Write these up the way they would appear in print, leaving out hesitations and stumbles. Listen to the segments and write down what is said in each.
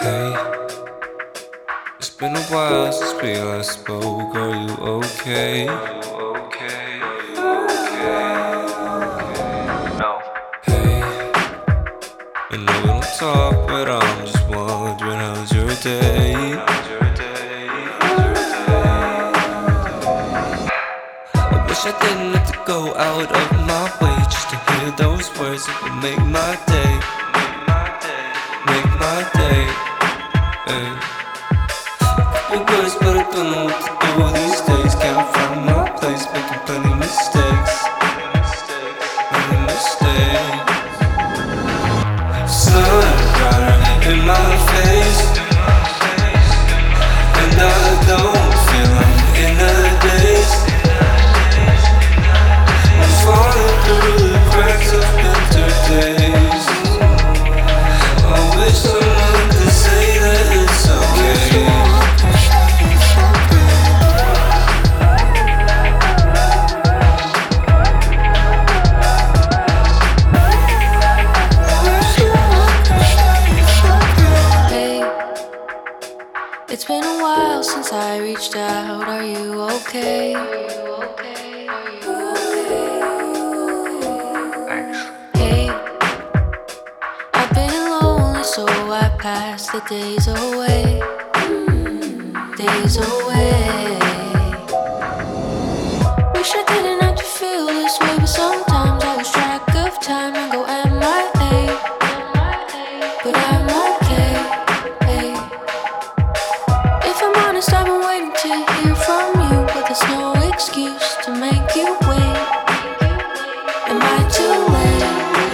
Hey, it's been a while since we last spoke. Are you okay? No. Hey, I know we don't talk, but I'm just wondering how's your day? I wish I didn't have to go out of my way just to hear those words that would make my day. Make my day. Hey. Your words, but I don't know what to do these days. Can't find my place, making plenty mistakes. Plenty mistakes. Sun brighter in my face, and I don't feel I'm in a daze. I'm falling through the cracks of winter days. I wish someone could say that it's okay. It's been a while since I reached out. Are you okay? Hey, I've been lonely, so I pass the days away. Days away. Wish I didn't have to feel this way, but sometimes I lose track of time and go MIA. But I'm okay. If I'm honest, I've been waiting to hear from you, but there's no excuse to make you wait. Am I too late?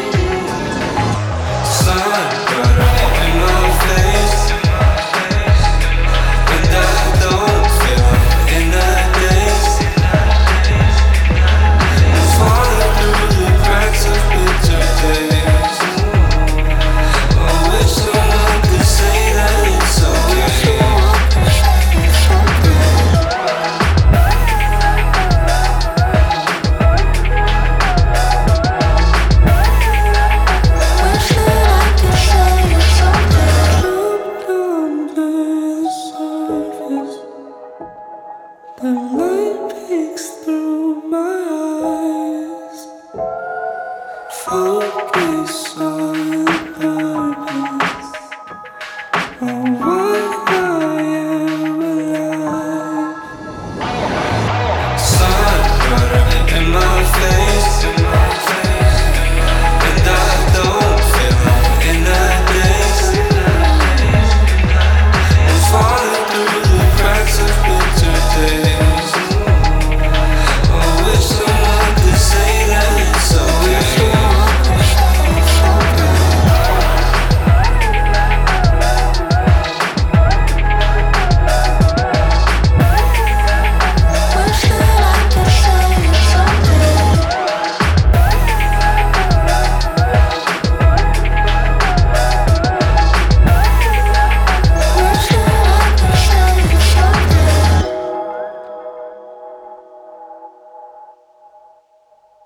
Sun brighter in my face, and I don't feel I'm in a daze. I'm falling through the cracks of winter days. I wish someone could say that it's okay. The light peeks through my eyes. Focus on purpose, on why I am alive. Sun brighter in my face.